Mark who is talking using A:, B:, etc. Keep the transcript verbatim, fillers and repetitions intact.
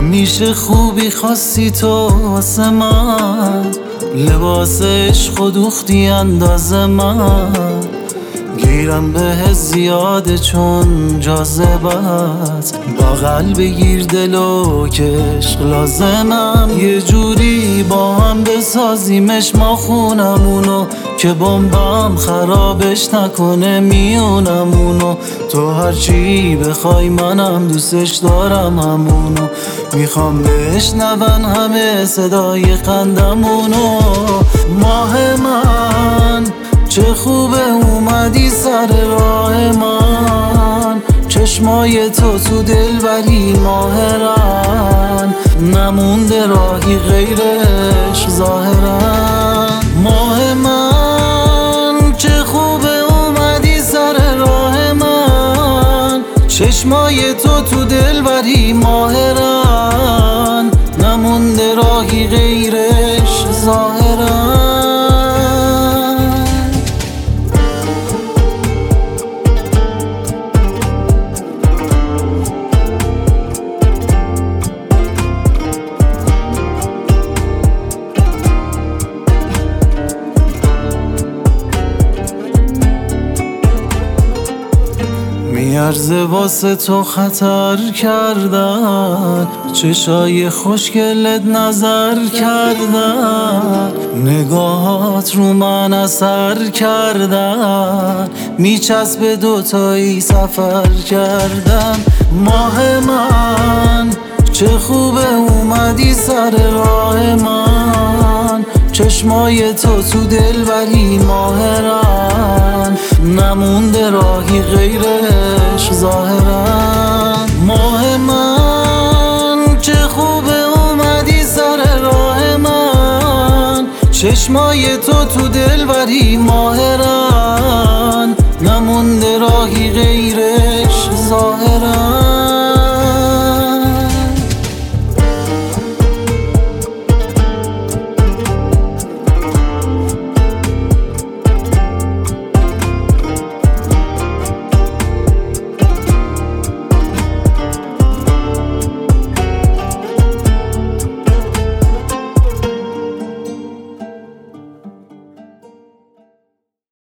A: همیشه خوبی خواستی تو واسه من، لباس عشق و دوختی انداز من. گیرم به زیاده چون جاذبت، با قلب گیر دلو که عشق لازمم. یه جوری با هم بسازیمش ما خونمونو، که بمبم خرابش نکنه میونمونو. تو هرچی بخوای منم دوستش دارم همونو، میخوام بشنون همه صدای قندمونو. ماه من چه خوبه اومدی سر راه من، چشمای تو تو دلبری ماهرن، نمونده راهی غیرش ظاهرن. ماه من چه خوبه اومدی سر راه من، چشمای تو تو دلبری ماهرن، نمونده راهی غیرش ظاهرن. میارزه واسه تو خطر کردن، چشای خوشگلت نظر کردن، نگاهات رو من اثر کردن، میچسبه دوتایی سفر کردن. ماه من چه خوبه اومدی سر راه من، چشمای تو تو دلبری ماهرن، نمونده راهی غیرش ظاهرن. ماه من چه خوبه اومدی سر راه من، چشمای تو تو دلبری ماهرن، نمونده راهی غیرش ظاهرن.